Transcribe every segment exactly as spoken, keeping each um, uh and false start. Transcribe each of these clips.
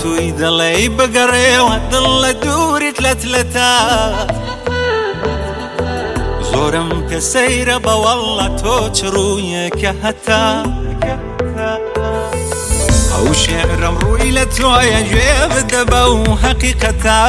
توی دڵی بگەڕێوە دڵ لە دووری تلەتلەتە زۆرم پێ سەیرە بەوەڵڵە تۆ چڕوویەکە هەتا ئەو شێعرم ڕووی لە تۆیە گوێ بدە بەو حەقیقەتە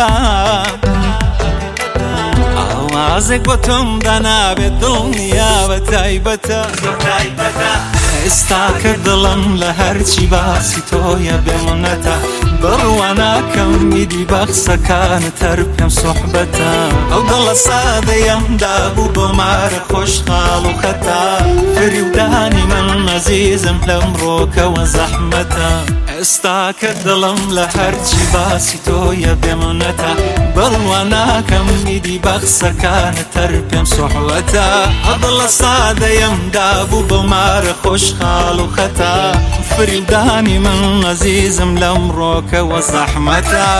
ئاوازێک بۆ تۆم دانابێت دڵنیا بە تایبەتە ئێستا کە دڵم لە هەرچی باسی تۆیە بێمنەتە بڕوا ناکەم میدی بەخسەکانت هەر پێم سوحبەتە ئەو دڵە سادەیەم دابوو بۆ مارە خۆشحاڵ و خەتا فریودانی من عەزیزم لەمڕۆکەوە زەحمەتە ئێستا کە دڵم لە هەرچی باسی تۆیە بێمنەتە بڕوا ناکەم میدی بەخسەکانت هەر پێم سوحبەتە ئەو دڵە سادەیەم دابوو بۆ مارە خۆشحاڵ و خەتا فریودانی من عەزیزم لەمڕۆکەوە زەحمەتە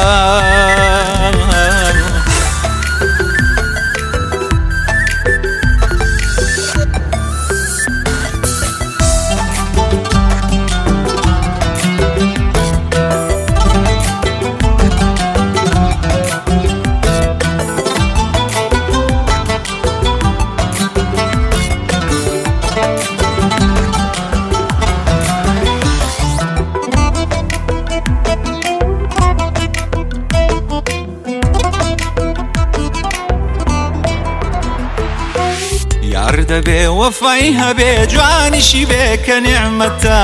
یار دەبێ وەفای هەبێ جوانیشی بێ کە نیعمەتە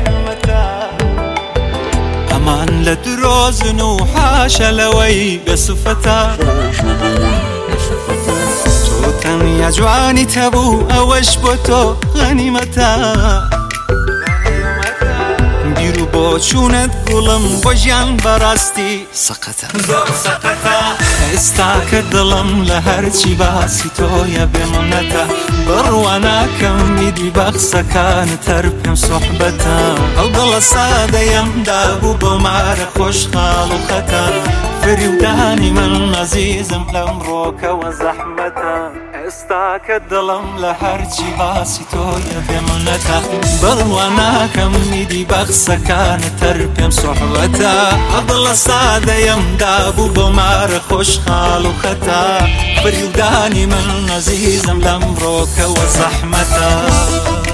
ئەمان لە درۆزن و حاشە لەوەی بێسوفەتە تۆ تەنیا جوانیت هەبوو ئەوەش بۆ تۆ غەنیمەتە بیر و بۆ چوونت گوڵم بۆ ژیان بەڕاستی سەقەتە ئێستا کە دڵم لە هەرچی باسی تۆیە بێمنەتە بڕوا ناکەم میدی بەخسەکانت هەر پێم سوحبەتە ئەو دڵە سادەیەم دابوو بۆ مارە خۆشحاڵ و خەتا فریودانی من عەزیزم لەمڕۆکەوە زەحمەتە ئێستا کە دڵم لە هەرچی باسی تۆیە بێمنەتە بڕوا ناکەم میدی بەخسەکانت هەر پێم سوحبەتە ئەو دڵە سادەیەم دابوو بۆ مارە خۆشحاڵ و خەتا فریودانی من عەزیزم لەمڕۆکەوە زەحمەتە